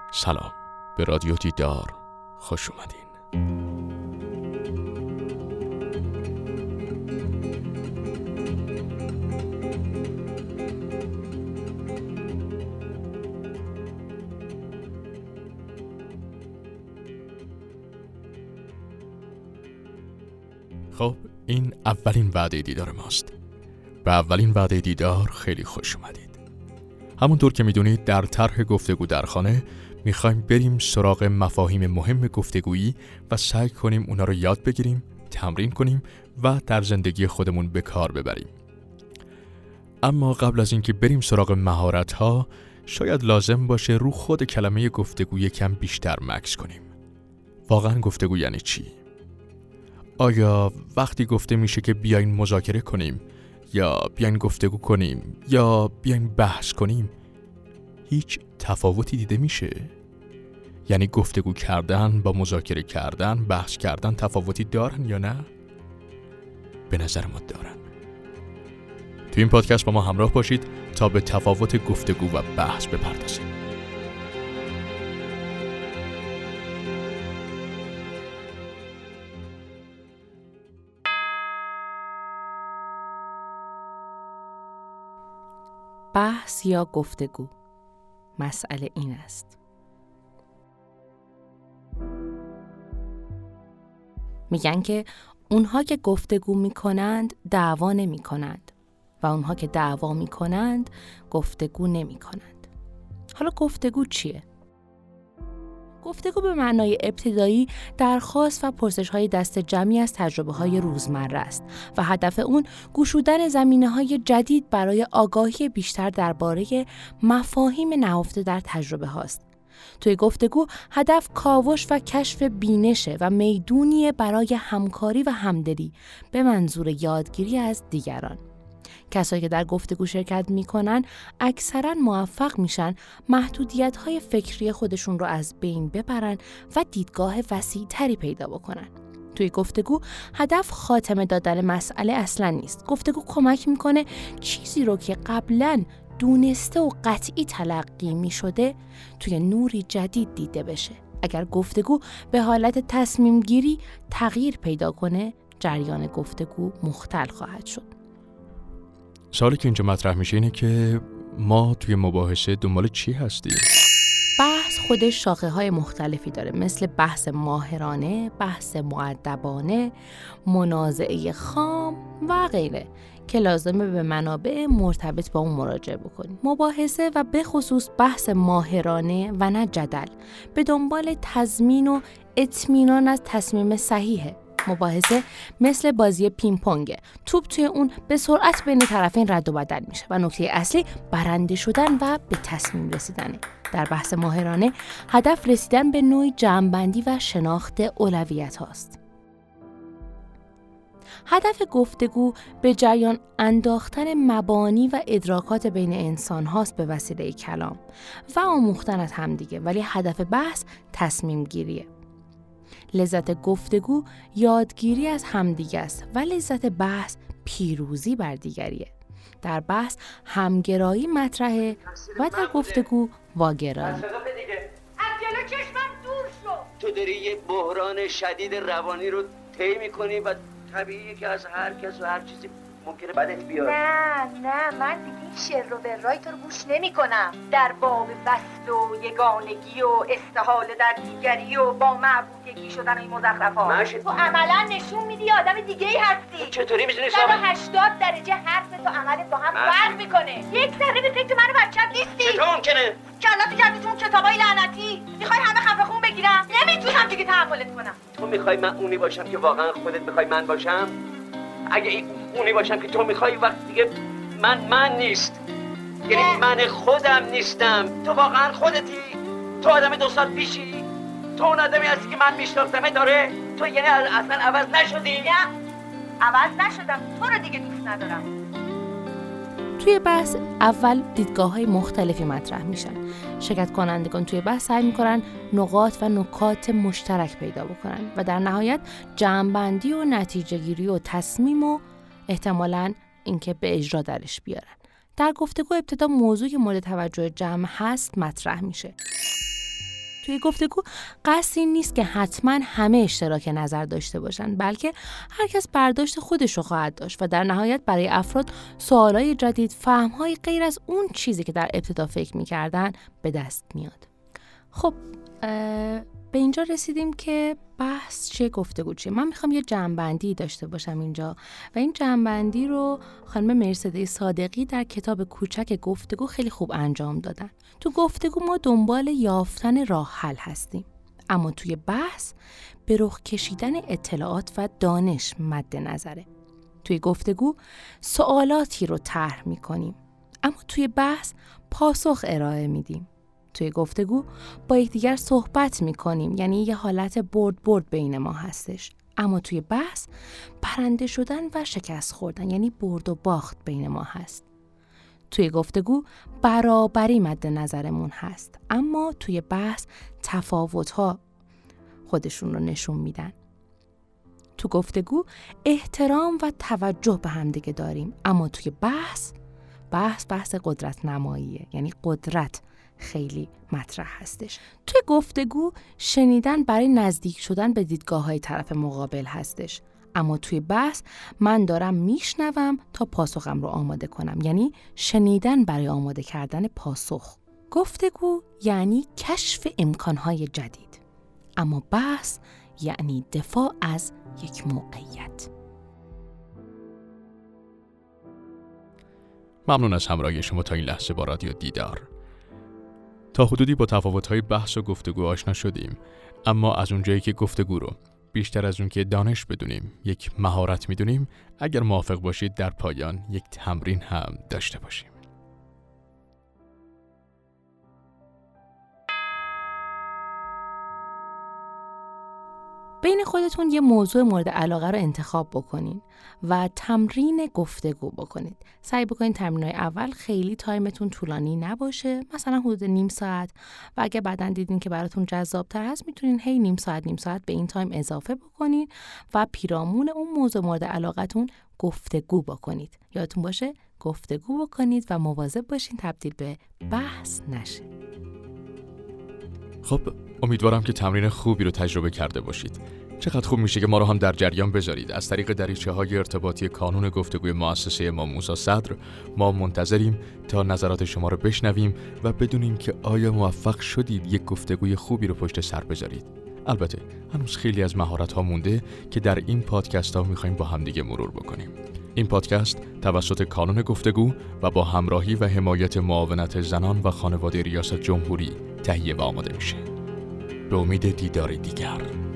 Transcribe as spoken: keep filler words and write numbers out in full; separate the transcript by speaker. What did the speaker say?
Speaker 1: سلام، به رادیو دیدار خوش اومدین. خب این اولین وعده دیدار ماست. به اولین وعده دیدار خیلی خوش اومدید. همونطور که میدونید در طرح گفتگو در خانه میخوایم بریم سراغ مفاهیم مهم گفتگویی و سعی کنیم اونا رو یاد بگیریم، تمرین کنیم و در زندگی خودمون به کار ببریم. اما قبل از اینکه بریم سراغ مهارت‌ها، شاید لازم باشه رو خود کلمه گفتگو یکم بیشتر مکث کنیم. واقعا گفتگو یعنی چی؟ آیا وقتی گفته میشه که بیاین مذاکره کنیم یا بیاین گفتگو کنیم یا بیاین بحث کنیم هیچ تفاوتی دیده میشه؟ یعنی گفتگو کردن با مذاکره کردن، بحث کردن تفاوتی دارن یا نه؟ به نظر ما دارن. تو این پادکست با ما همراه باشید تا به تفاوت گفتگو و بحث بپردازیم.
Speaker 2: بحث یا گفتگو، مسئله این است. میگن که اونها که گفتگو میکنند دعوا نمیکنند و اونها که دعوا میکنند گفتگو نمیکنند. حالا گفتگو چیه؟ گفتگو به معنای ابتدایی درخواست و پرسش‌های دست جمعی از تجربه‌های روزمره است و هدف اون گشودن زمینه‌های جدید برای آگاهی بیشتر درباره مفاهیم نهفته در تجربه هاست. توی گفتگو هدف کاوش و کشف بینشه و میدونیه برای همکاری و همدلی به منظور یادگیری از دیگران. کسایی که در گفتگو شرکت میکنن اکثرا موفق میشن محدودیت‌های فکری خودشون رو از بین ببرن و دیدگاه وسیع‌تری پیدا بکنن. توی گفتگو هدف خاتمه دادن مسئله اصلا نیست. گفتگو کمک میکنه چیزی رو که قبلاً دونسته و قطعی تلقی میشده توی نوری جدید دیده بشه. اگر گفتگو به حالت تصمیم گیری تغییر پیدا کنه، جریان گفتگو مختل خواهد شد.
Speaker 1: سوالی که اینجا مطرح میشه اینه که ما توی مباحثه دنبال چی هستیم؟
Speaker 2: بحث خودش شاخه های مختلفی داره، مثل بحث ماهرانه، بحث مؤدبانه، منازعه خام و غیره که لازمه به منابع مرتبط با اون مراجعه بکنیم. مباحثه و به خصوص بحث ماهرانه و نه جدل به دنبال تضمین و اطمینان از تصمیم صحیحه. مباحثه مثل بازی پینگ پونگه. توپ توی اون به سرعت بین طرفین رد و بدل میشه و نکته اصلی برنده شدن و به تصمیم رسیدنه. در بحث ماهرانه هدف رسیدن به نوعی جمع‌بندی و شناخت اولویت هاست. هدف گفتگو به جریان انداختن مبانی و ادراکات بین انسان هاست به وسیله کلام و آموختن از همدیگه، ولی هدف بحث تصمیم گیریه. لذت گفتگو یادگیری از همدیگه است و لذت بحث پیروزی بر دیگریه. در بحث همگرایی مطرحه و در گفتگو واگرایی.
Speaker 3: از جلو چشمم دور شو. تو داری یه بحران شدید روانی رو طی می‌کنی و طبیعیه که از هر کس و هر چیزی ممکنه بدت بیاد.
Speaker 4: نه نه من دیگه این شعر و برای تو رو گوش نمی کنم. در باب وصل و یگانگی و استحال در دیگری و با معبودگی شدن این مزخرفات تو عملا نشون میدی آدم دیگه ای هستی.
Speaker 3: چطوری میدونی
Speaker 4: صد و هشتاد درجه حرف تو عملت با هم فرق میکنه. یک ذره به فکر من و بچه‌م نیستی.
Speaker 3: چطور ممکنه؟
Speaker 4: کلاتو کردی تو اون کتابای لعنتی. میخوای همه خفه خون بگیرم؟ نمیتونم دیگه تحملت کنم.
Speaker 3: تو میخوای من اونی باشم که واقعا خودت میخوای من باشم؟ اگه اونی باشم که تو میخوای وقت دیگه من من نیست. یعنی من خودم نیستم. تو واقعا خودتی؟ تو آدم دو سال پیشی؟ تو اون آدمی هستی که من میشناختمه داره؟ تو یعنی اصلا عوض نشدی؟
Speaker 4: نه عوض نشدم. تو رو دیگه دوست ندارم.
Speaker 2: توی بحث اول دیدگاه‌های مختلفی مطرح میشن. شرکت کنندگان توی بحث سعی میکنن نقاط و نکات مشترک پیدا بکنن و در نهایت جمع‌بندی و نتیجه گیری و تصمیم و احتمالاً اینکه به اجرا درش بیارن. در گفتگو ابتدا موضوعی که مورد توجه جمع هست مطرح میشه. توی گفتگو قصد این نیست که حتما همه اشتراک نظر داشته باشن، بلکه هر کس برداشت خودش رو خواهد داشت و در نهایت برای افراد سوالای جدید، فهم‌های غیر از اون چیزی که در ابتدا فکر می‌کردن به دست میاد. خب به اینجا رسیدیم که بحث چه، گفتگو چیه. من میخوام یه جمع‌بندی داشته باشم اینجا و این جمع‌بندی رو خانم مرسده صادقی در کتاب کوچک گفتگو خیلی خوب انجام دادن. تو گفتگو ما دنبال یافتن راه حل هستیم، اما توی بحث به رخ کشیدن اطلاعات و دانش مد نظره. توی گفتگو سوالاتی رو طرح میکنیم، اما توی بحث پاسخ ارائه میدیم. توی گفتگو با یکدیگر صحبت میکنیم، یعنی یه حالت برد برد بین ما هستش، اما توی بحث برنده شدن و شکست خوردن، یعنی برد و باخت بین ما هست. توی گفتگو برابری مد نظرمون هست، اما توی بحث تفاوت‌ها خودشون رو نشون میدن. تو گفتگو احترام و توجه به همدیگه داریم، اما توی بحث بحث بحث قدرت نماییه، یعنی قدرت خیلی مطرح هستش. توی گفتگو شنیدن برای نزدیک شدن به دیدگاه‌های طرف مقابل هستش، اما توی بحث من دارم میشنوم تا پاسخم رو آماده کنم، یعنی شنیدن برای آماده کردن پاسخ. گفتگو یعنی کشف امکانهای جدید، اما بحث یعنی دفاع از یک موقعیت.
Speaker 1: ممنون از همراهی شما تا این لحظه با رادیو دیدار. تا حدودی با تفاوت‌های بحث و گفتگو آشنا شدیم، اما از اونجایی که گفتگو رو بیشتر از اون که دانش بدونیم یک مهارت میدونیم، اگر موافق باشید در پایان یک تمرین هم داشته باشیم.
Speaker 2: بین خودتون یه موضوع مورد علاقه رو انتخاب بکنین و تمرین گفتگو بکنید. سعی بکنید تمرین‌های اول خیلی تایمتون طولانی نباشه، مثلا حدود نیم ساعت، و اگه بعداً دیدین که براتون جذاب‌تر هست میتونین هی نیم ساعت نیم ساعت به این تایم اضافه بکنین و پیرامون اون موضوع مورد علاقتون گفتگو بکنید. یادتون باشه گفتگو بکنید و مواظب باشین تبدیل به بحث نشه.
Speaker 1: خب امیدوارم که تمرین خوبی رو تجربه کرده باشید. چقدر خوب میشه که ما رو هم در جریان بذارید. از طریق دریچه‌های ارتباطی کانون گفتگوی مؤسسه ما موسی صدر ما منتظریم تا نظرات شما رو بشنویم و بدونیم که آیا موفق شدید یک گفتگوی خوبی رو پشت سر بذارید. البته هنوز خیلی از مهارت‌ها مونده که در این پادکست‌ها می‌خوایم با همدیگه مرور بکنیم. این پادکست توسط کانون گفتگو و با همراهی و حمایت معاونت زنان و خانواده ریاست جمهوری تهیه و آماده میشه. به امید دیدار دیگر.